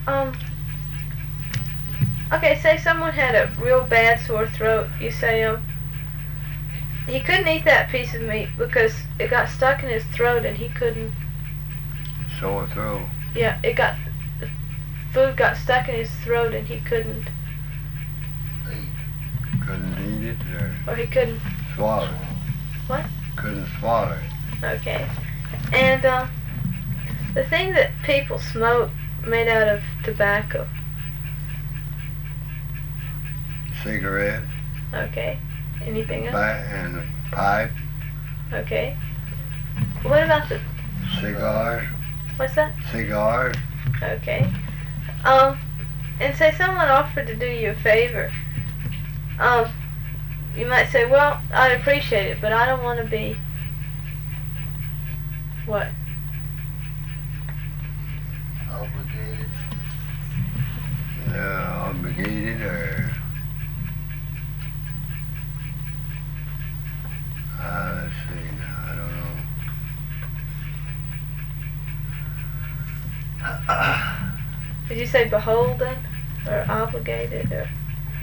Um, okay, say someone had a real bad sore throat. You say, he couldn't eat that piece of meat because it got stuck in his throat and he couldn't. Sore throat. Yeah, food got stuck in his throat and he couldn't. Couldn't eat it Or he couldn't. swallow it. What? Couldn't swallow it. Okay. And, the thing that people smoke made out of tobacco. Cigarette. Okay. Anything else? And a pipe. Okay. What about the... Cigars. What's that? Cigars. Okay. And say someone offered to do you a favor. You might say, well, I'd appreciate it, but I don't want to be... What? Obligated. Obligated or... let's see now, I don't know. Did you say beholden? Or obligated? Or...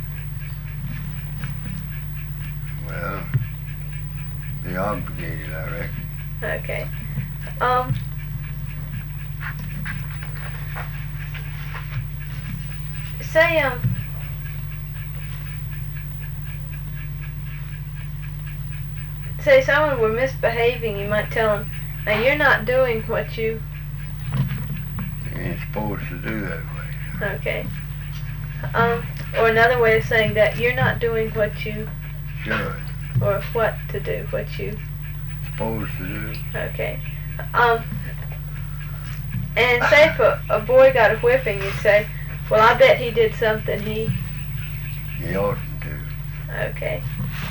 Well, be obligated, I reckon. Okay. Say, say someone were misbehaving, you might tell them, now you're not doing what you... You ain't supposed to do that way. Okay. Or another way of saying that, you're not doing what you... Should. Or what to do, what you... Supposed to do. Okay. And say if a boy got a whipping, you'd say, well, I bet he did something he oughtn't to. Okay.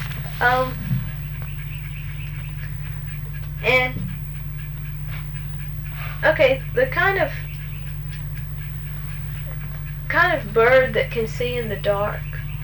And, okay, the kind of bird that can see in the dark.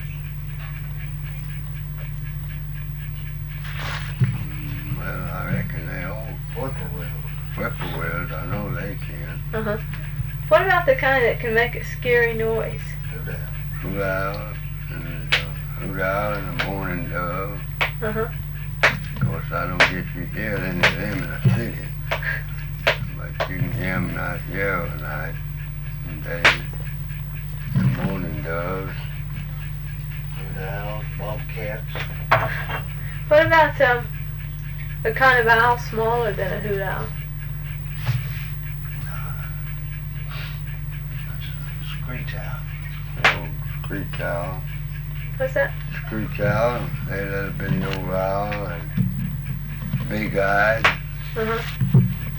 Well, I reckon they all whippoorwills, I know they can. Uh-huh. What about the kind that can make a scary noise? Hoot owl, and hoot owl and the mourning dove. Uh-huh. Of course, I don't get to hear any of them in the city. But you can hear them out here overnight and days. The mourning doves. Hoot owls, bobcats. What about a kind of owl smaller than a hoot owl? Screech owl. Oh, screech owl. What's that? Screech owl. They little bitty old owl and big-eyed. Uh-huh.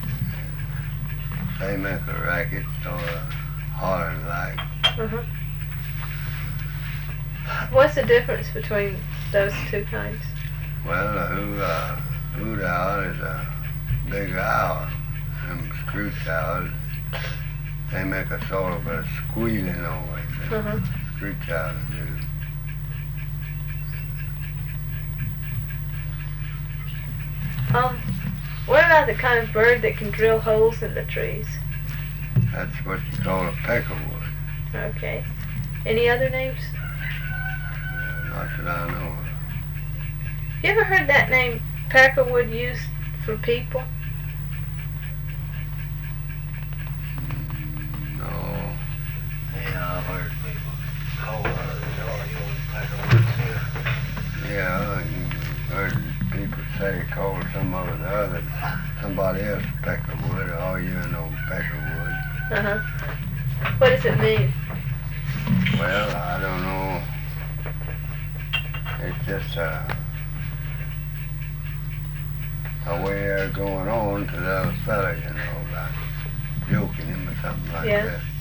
They make a racket, sort of hollering like. Uh-huh. What's the difference between those two kinds? Well, a hoot owl is a big owl. Them screech owls, they make a sort of a squealing noise. Uh-huh. Screech owls do. What about the kind of bird that can drill holes in the trees? That's what you call a peckerwood. Okay. Any other names? Not that I know of. You ever heard that name, peckerwood, used for people? No. Yeah, I've heard people call peckerwoods here. Yeah, you heard people say call some of the other, somebody else peckerwood, or you know peckerwood. Uh-huh. What does it mean? Well, I don't know. It's just a way they're going on to the other fella, you know, like joking him or something like Yeah. that.